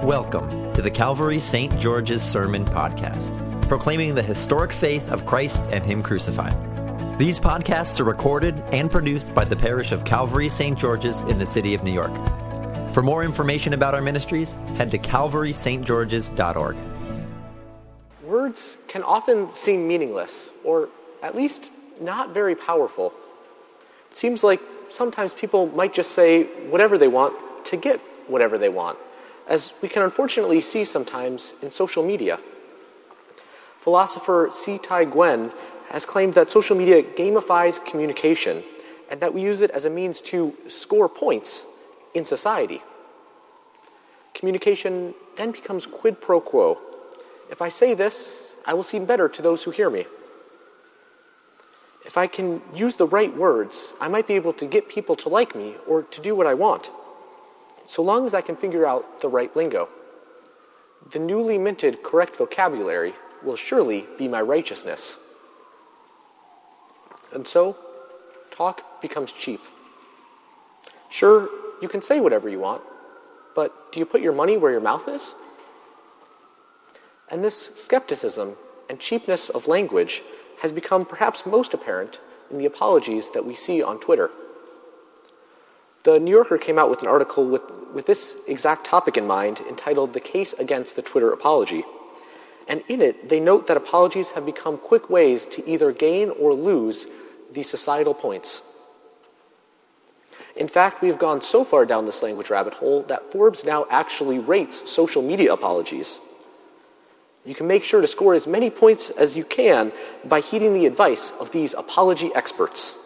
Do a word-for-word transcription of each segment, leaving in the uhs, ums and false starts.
Welcome to the Calvary Saint George's Sermon Podcast, proclaiming the historic faith of Christ and Him crucified. These podcasts are recorded and produced by the parish of Calvary Saint George's in the city of New York. For more information about our ministries, head to calvary s t georges dot org. Words can often seem meaningless, or at least not very powerful. It seems like sometimes people might just say whatever they want to get whatever they want, as we can unfortunately see sometimes in social media. Philosopher C. Tai Gwen has claimed that social media gamifies communication and that we use it as a means to score points in society. Communication then becomes quid pro quo. If I say this, I will seem better to those who hear me. If I can use the right words, I might be able to get people to like me or to do what I want, so long as I can figure out the right lingo. The newly minted correct vocabulary will surely be my righteousness. And so, talk becomes cheap. Sure, you can say whatever you want, but do you put your money where your mouth is? And this skepticism and cheapness of language has become perhaps most apparent in the apologies that we see on Twitter. The New Yorker came out with an article with, with this exact topic in mind, entitled "The Case Against the Twitter Apology." And in it, they note that apologies have become quick ways to either gain or lose these societal points. In fact, we've gone so far down this language rabbit hole that Forbes now actually rates social media apologies. You can make sure to score as many points as you can by heeding the advice of these apology experts.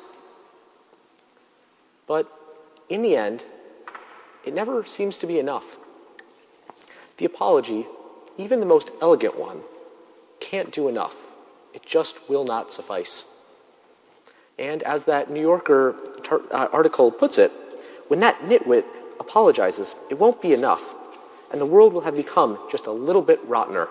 But in the end, it never seems to be enough. The apology, even the most elegant one, can't do enough. It just will not suffice. And as that New Yorker tar- uh, article puts it, when that nitwit apologizes, it won't be enough, and the world will have become just a little bit rottener.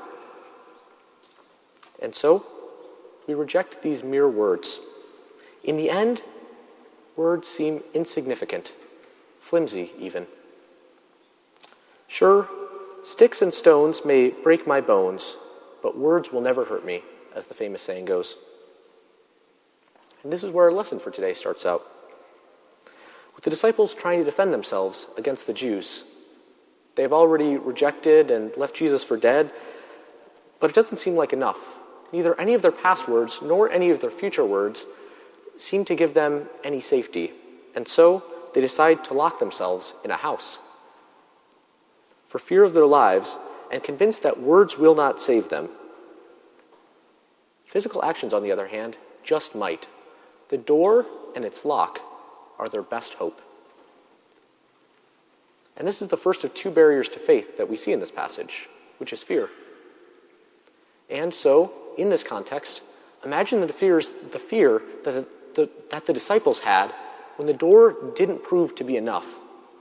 And so, we reject these mere words. In the end, words seem insignificant, flimsy even. Sure, sticks and stones may break my bones, but words will never hurt me, as the famous saying goes. And this is where our lesson for today starts out. With the disciples trying to defend themselves against the Jews, they've already rejected and left Jesus for dead, but it doesn't seem like enough. Neither any of their past words nor any of their future words seem to give them any safety, and so they decide to lock themselves in a house. For fear of their lives, and convinced that words will not save them. Physical actions, on the other hand, just might. The door and its lock are their best hope. And this is the first of two barriers to faith that we see in this passage, which is fear. And so, in this context, imagine the fears, the fear that the, the, that the disciples had when the door didn't prove to be enough.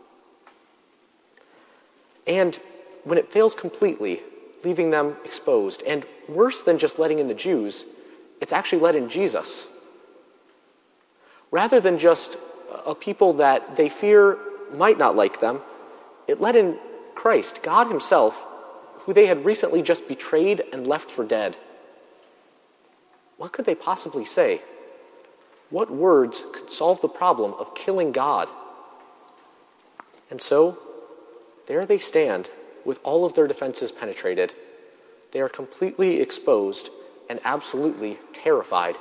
And when it fails completely, leaving them exposed. And worse than just letting in the Jews, it's actually let in Jesus. Rather than just a people that they fear might not like them, it let in Christ, God Himself, who they had recently just betrayed and left for dead. What could they possibly say? What words could solve the problem of killing God? And so, there they stand, with all of their defenses penetrated. They are completely exposed and absolutely terrified.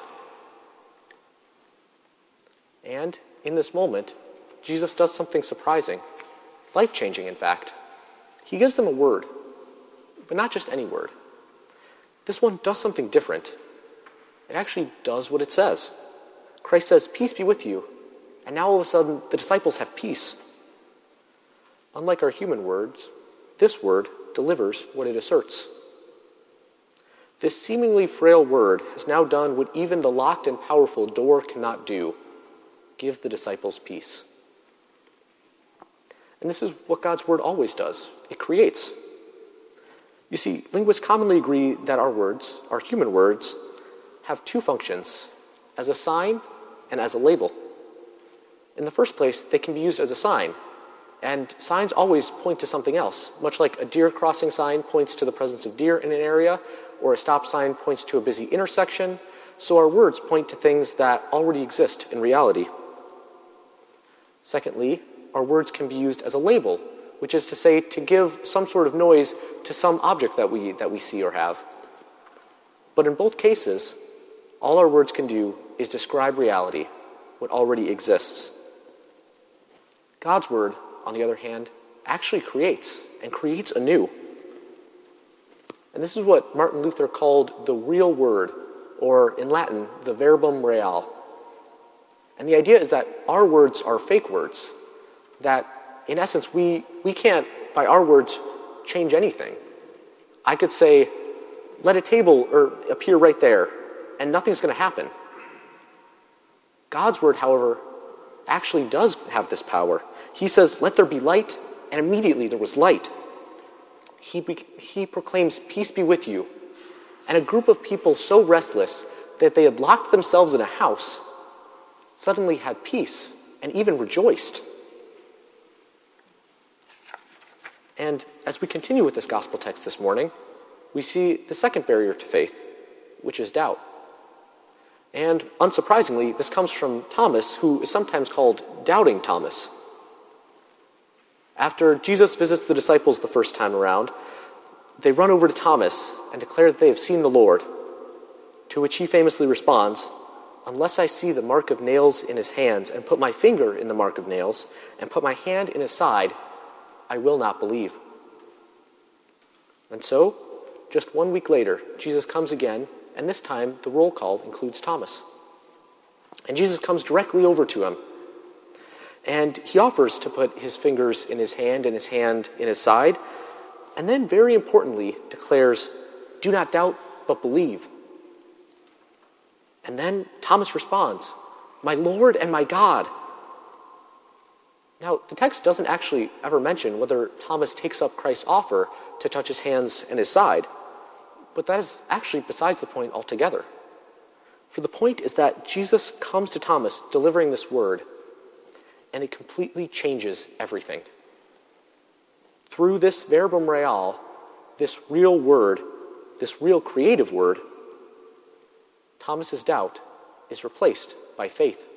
And in this moment, Jesus does something surprising, life-changing, in fact. He gives them a word, but not just any word. This one does something different. It actually does what it says. Christ says, "Peace be with you," and now all of a sudden, the disciples have peace. Unlike our human words, this word delivers what it asserts. This seemingly frail word has now done what even the locked and powerful door cannot do: give the disciples peace. And this is what God's word always does. It creates. You see, linguists commonly agree that our words, our human words, have two functions, as a sign and as a label. In the first place, they can be used as a sign. And signs always point to something else, much like a deer crossing sign points to the presence of deer in an area, or a stop sign points to a busy intersection. So our words point to things that already exist in reality. Secondly, our words can be used as a label, which is to say to give some sort of noise to some object that we, that we see or have. But in both cases, all our words can do is describe reality, what already exists. God's word, on the other hand, actually creates, and creates anew. And this is what Martin Luther called the real word, or in Latin, the verbum real. And the idea is that our words are fake words, that in essence we, we can't, by our words, change anything. I could say, let a table or appear right there, and nothing's going to happen. God's word, however, actually does have this power. He says, let there be light, and immediately there was light. He, be, he proclaims, peace be with you. And a group of people so restless that they had locked themselves in a house suddenly had peace and even rejoiced. And as we continue with this gospel text this morning, we see the second barrier to faith, which is doubt. And unsurprisingly, this comes from Thomas, who is sometimes called Doubting Thomas. After Jesus visits the disciples the first time around, they run over to Thomas and declare that they have seen the Lord, to which he famously responds, unless I see the mark of nails in his hands and put my finger in the mark of nails and put my hand in his side, I will not believe. And so, just one week later, Jesus comes again, and this time the roll call includes Thomas. And Jesus comes directly over to him, and he offers to put his fingers in his hand and his hand in his side, and then very importantly declares, do not doubt, but believe. And then Thomas responds, my Lord and my God. Now, the text doesn't actually ever mention whether Thomas takes up Christ's offer to touch his hands and his side, but that is actually besides the point altogether. For the point is that Jesus comes to Thomas delivering this word, and it completely changes everything. Through this verbum real, this real word, this real creative word, Thomas's doubt is replaced by faith.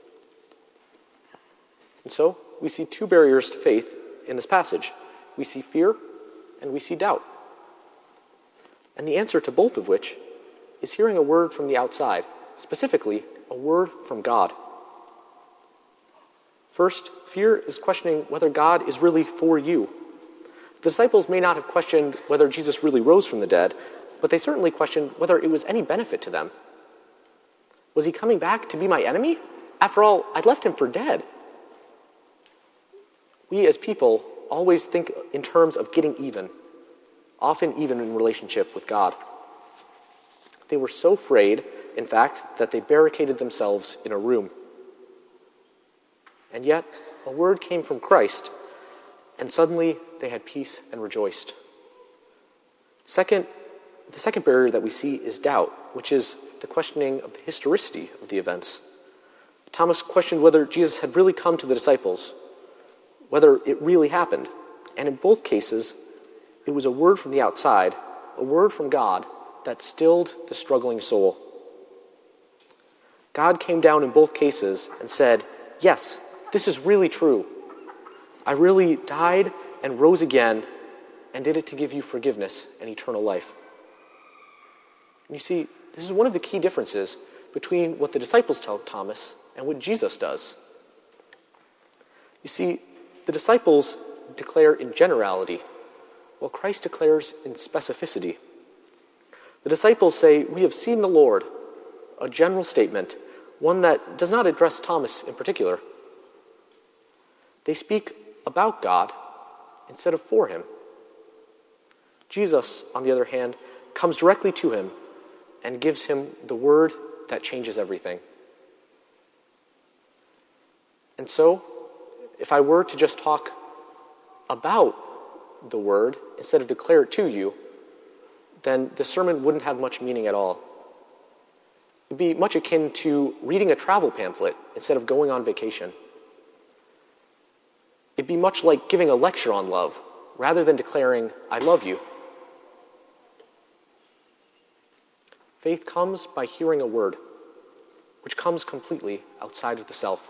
And so, we see two barriers to faith in this passage. We see fear and we see doubt. And the answer to both of which is hearing a word from the outside, specifically a word from God. First, fear is questioning whether God is really for you. The disciples may not have questioned whether Jesus really rose from the dead, but they certainly questioned whether it was any benefit to them. Was he coming back to be my enemy? After all, I'd left him for dead. We as people always think in terms of getting even, often even in relationship with God. They were so afraid, in fact, that they barricaded themselves in a room. And yet, a word came from Christ, and suddenly they had peace and rejoiced. Second, the second barrier that we see is doubt, which is the questioning of the historicity of the events. Thomas questioned whether Jesus had really come to the disciples, whether it really happened. And in both cases, it was a word from the outside, a word from God that stilled the struggling soul. God came down in both cases and said, yes, this is really true. I really died and rose again and did it to give you forgiveness and eternal life. And you see, this is one of the key differences between what the disciples tell Thomas and what Jesus does. You see, the disciples declare in generality, while Christ declares in specificity. The disciples say, we have seen the Lord, a general statement, one that does not address Thomas in particular. They speak about God instead of for him. Jesus, on the other hand, comes directly to him and gives him the word that changes everything. And so, if I were to just talk about the word instead of declare it to you, then the sermon wouldn't have much meaning at all. It would be much akin to reading a travel pamphlet instead of going on vacation. It'd be much like giving a lecture on love, rather than declaring, I love you. Faith comes by hearing a word, which comes completely outside of the self.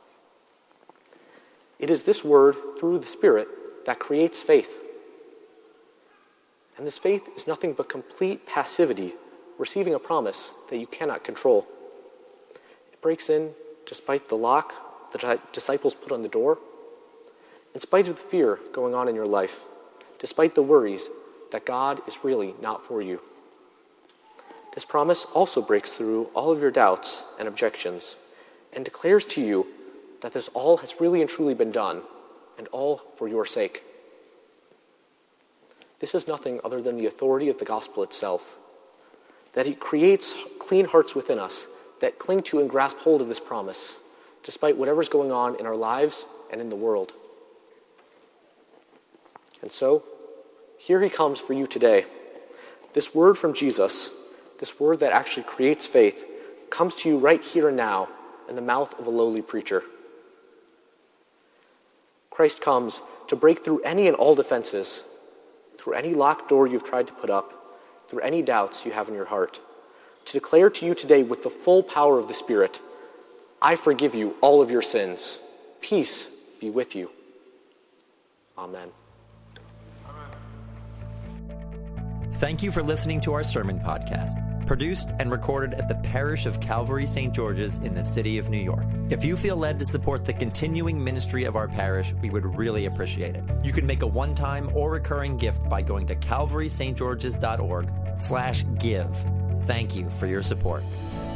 It is this word, through the Spirit, that creates faith. And this faith is nothing but complete passivity, receiving a promise that you cannot control. It breaks in despite the lock the disciples put on the door, in spite of the fear going on in your life, despite the worries that God is really not for you. This promise also breaks through all of your doubts and objections and declares to you that this all has really and truly been done, and all for your sake. This is nothing other than the authority of the gospel itself, that it creates clean hearts within us that cling to and grasp hold of this promise, despite whatever's going on in our lives and in the world. And so, here he comes for you today. This word from Jesus, this word that actually creates faith, comes to you right here and now in the mouth of a lowly preacher. Christ comes to break through any and all defenses, through any locked door you've tried to put up, through any doubts you have in your heart, to declare to you today with the full power of the Spirit, I forgive you all of your sins. Peace be with you. Amen. Thank you for listening to our sermon podcast, produced and recorded at the parish of Calvary Saint George's in the city of New York. If you feel led to support the continuing ministry of our parish, we would really appreciate it. You can make a one-time or recurring gift by going to calvary st georges dot org slash give. Thank you for your support.